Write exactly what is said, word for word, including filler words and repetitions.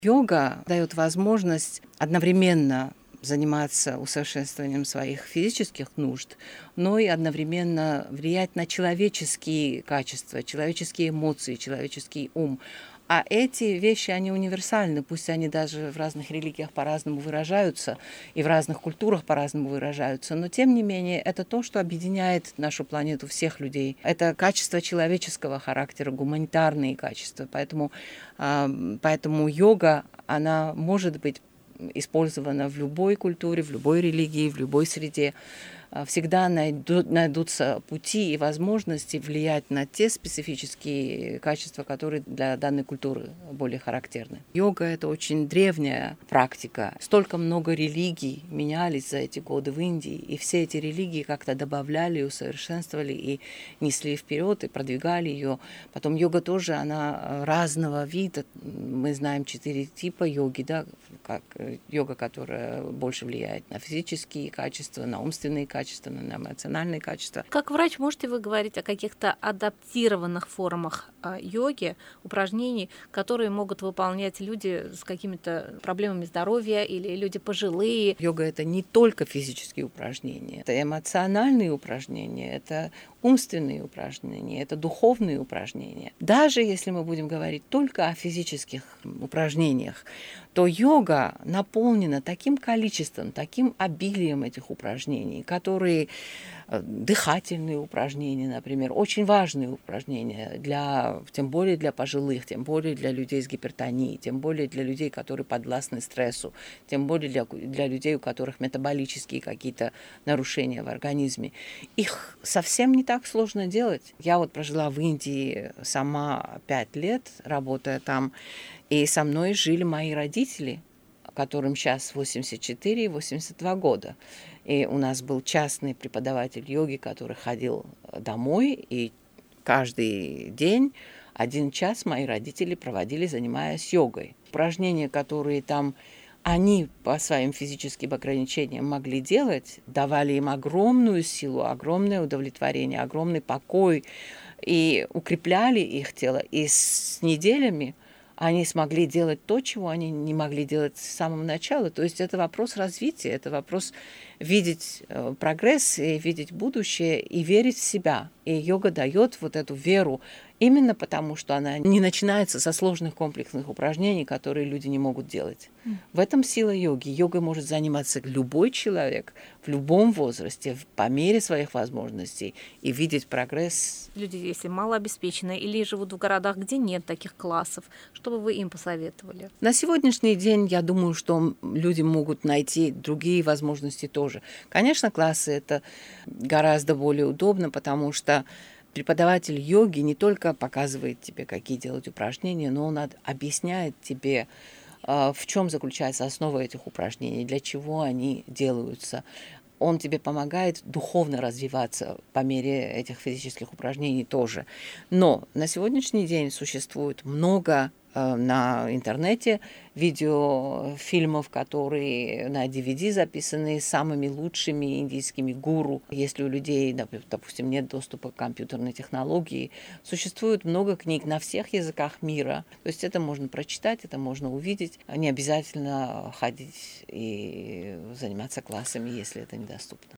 Йога дает возможность одновременно заниматься усовершенствованием своих физических нужд, но и одновременно влиять на человеческие качества, человеческие эмоции, человеческий ум. А эти вещи, они универсальны, пусть они даже в разных религиях по-разному выражаются и в разных культурах по-разному выражаются, но тем не менее это то, что объединяет нашу планету, всех людей. Это качество человеческого характера, гуманитарные качества. Поэтому, поэтому йога, она может быть использована в любой культуре, в любой религии, в любой среде. Всегда найдут, найдутся пути и возможности влиять на те специфические качества, которые для данной культуры более характерны. Йога – это очень древняя практика. Столько много религий менялись за эти годы в Индии, и все эти религии как-то добавляли, усовершенствовали и несли вперед, и продвигали ее. Потом йога тоже, она разного вида. Мы знаем четыре типа йоги, да, как йога, которая больше влияет на физические качества, на умственные качества, качественные, на эмоциональные качества. Как врач можете вы говорить о каких-то адаптированных формах йоги, упражнений, которые могут выполнять люди с какими-то проблемами здоровья или люди пожилые? Йога – это не только физические упражнения, это эмоциональные упражнения, это умственные упражнения, это духовные упражнения. Даже если мы будем говорить только о физических упражнениях, то йога наполнена таким количеством, таким обилием этих упражнений, которые дыхательные упражнения, например, очень важные упражнения, для, тем более для пожилых, тем более для людей с гипертонией, тем более для людей, которые подвластны стрессу, тем более для, для людей, у которых метаболические какие-то нарушения в организме. Их совсем не так сложно делать. Я вот прожила в Индии сама пять лет, работая там, и со мной жили мои родители, которым сейчас восемьдесят четыре и восемьдесят два года. И у нас был частный преподаватель йоги, который ходил домой, и каждый день один час мои родители проводили, занимаясь йогой. Упражнения, которые там они по своим физическим ограничениям могли делать, давали им огромную силу, огромное удовлетворение, огромный покой, и укрепляли их тело. И с неделями они смогли делать то, чего они не могли делать с самого начала. То есть это вопрос развития, это вопрос видеть прогресс, и видеть будущее и верить в себя. И йога дает вот эту веру именно потому, что она не начинается со сложных комплексных упражнений, которые люди не могут делать. Mm. В этом сила йоги. Йогой может заниматься любой человек в любом возрасте, по мере своих возможностей, и видеть прогресс. Люди, если малообеспеченные или живут в городах, где нет таких классов, что бы вы им посоветовали? На сегодняшний день, я думаю, что люди могут найти другие возможности тоже. Конечно, классы – это гораздо более удобно, потому что преподаватель йоги не только показывает тебе, какие делать упражнения, но он объясняет тебе, в чем заключается основа этих упражнений, для чего они делаются. Он тебе помогает духовно развиваться по мере этих физических упражнений тоже. Но на сегодняшний день существует много на интернете видеофильмов, которые на ди ви ди записаны самыми лучшими индийскими гуру. Если у людей, допустим, нет доступа к компьютерной технологии, существует много книг на всех языках мира. То есть это можно прочитать, это можно увидеть. Не обязательно ходить и заниматься классами, если это недоступно.